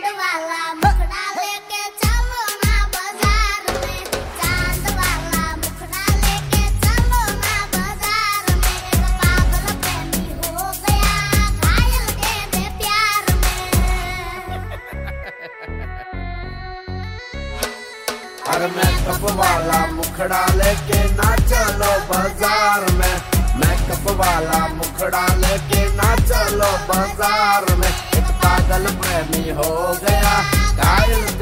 अरे मेकअप वाला मुखड़ा लेके ना चलो बाजार में, मेकअप वाला मुखड़ा लेके ना चलो बाजार में। एक पागल प्रेमी हो गया घायल